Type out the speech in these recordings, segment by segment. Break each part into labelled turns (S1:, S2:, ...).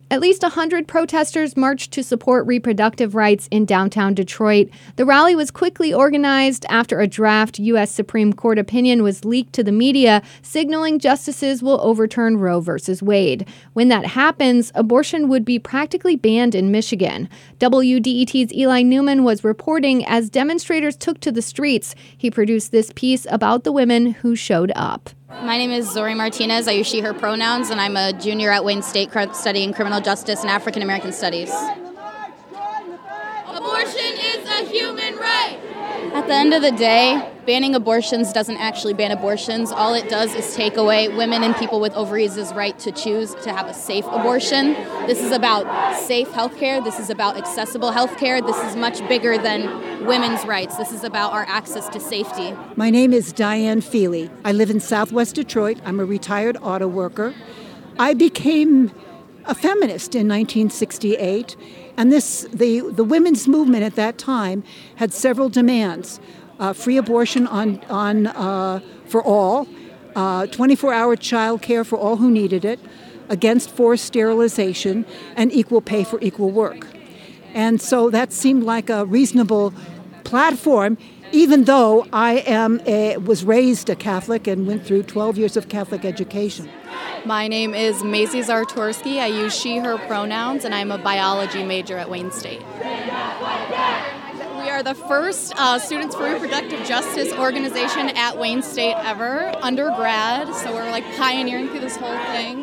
S1: At least 100 protesters marched to support reproductive rights in downtown Detroit. The rally was quickly organized after a draft U.S. Supreme Court opinion was leaked to the media, signaling justices will overturn Roe v. Wade. When that happens, abortion would be practically banned in Michigan. WDET's Eli Newman was reporting as demonstrators took to the streets. He produced this piece about the women who showed up.
S2: My name is Zori Martinez. I use she, her pronouns, and I'm a junior at Wayne State studying criminal justice and African American studies. Abortion is a human right. At the end of the day, banning abortions doesn't actually ban abortions. All it does is take away women and people with ovaries' right to choose to have a safe abortion. This is about safe health care. This is about accessible health care. This is much bigger than women's rights. This is about our access to safety.
S3: My name is Diane Feely. I live in Southwest Detroit. I'm a retired auto worker. I became a feminist in 1968, and the women's movement at that time had several demands: free abortion for all, 24-hour child care for all who needed it, against forced sterilization, and equal pay for equal work. And so that seemed like a reasonable platform, even though I was raised a Catholic and went through 12 years of Catholic education.
S4: My name is Maisie Zartorsky. I use she, her pronouns, and I'm a biology major at Wayne State. We are the first Students for Reproductive Justice organization at Wayne State ever, undergrad, so we're like pioneering through this whole thing.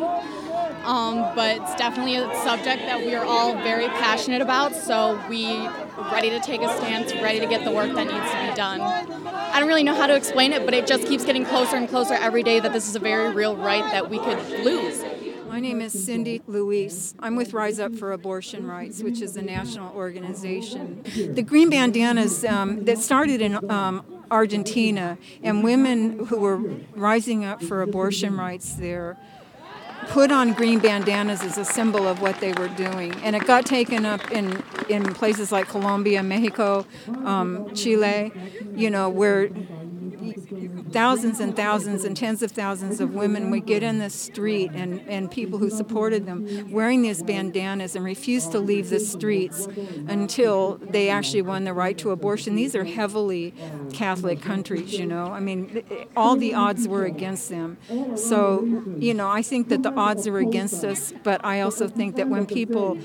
S4: But it's definitely a subject that we are all very passionate about, so we ready to take a stance, ready to get the work that needs to be done. I don't really know how to explain it, but it just keeps getting closer and closer every day that this is a very real right that we could lose.
S5: My name is Cindy Luis. I'm with Rise Up for Abortion Rights, which is a national organization. The Green Bandanas that started in Argentina, and women who were rising up for abortion rights there put on green bandanas as a symbol of what they were doing. And it got taken up in places like Colombia, Mexico, Chile, where thousands and thousands and tens of thousands of women would get in the street and people who supported them wearing these bandanas and refused to leave the streets until they actually won the right to abortion. These are heavily Catholic countries, I mean, all the odds were against them. So, I think that the odds are against us, but I also think that when people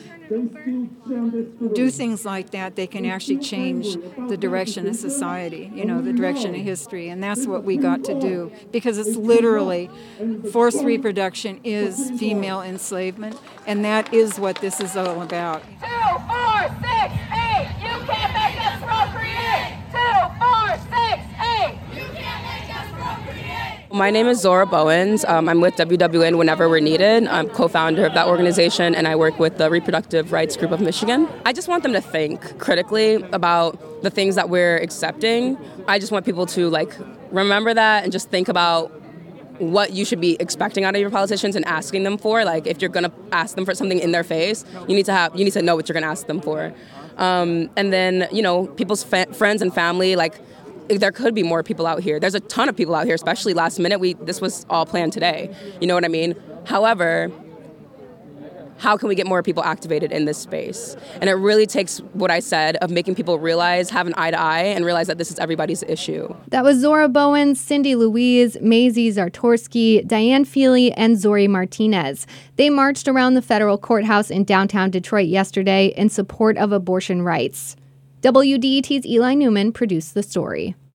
S5: do things like that, they can actually change the direction of society, the direction of history. And that's what we got to do, because it's literally forced reproduction is female enslavement, and that is what this is all about.
S6: 2, 4, 6, 8, you can't make us procreate. 2, 4, 6, 8, you can't make us procreate.
S7: My name is Zora Bowens. I'm with WWN Whenever We're Needed. I'm co-founder of that organization, and I work with the Reproductive Rights Group of Michigan. I just want them to think critically about the things that we're accepting. I just want people to remember that and just think about what you should be expecting out of your politicians and asking them for. If you're going to ask them for something in their face, you need to know what you're going to ask them for. And then, people's friends and family, there could be more people out here. There's a ton of people out here, especially last minute. This was all planned today. You know what I mean? However, how can we get more people activated in this space? And it really takes what I said of making people realize, have an eye to eye, and realize that this is everybody's issue.
S1: That was Zora Bowens, Cindy Louise, Maisie Zartorsky, Diane Feely, and Zori Martinez. They marched around the federal courthouse in downtown Detroit yesterday in support of abortion rights. WDET's Eli Newman produced the story.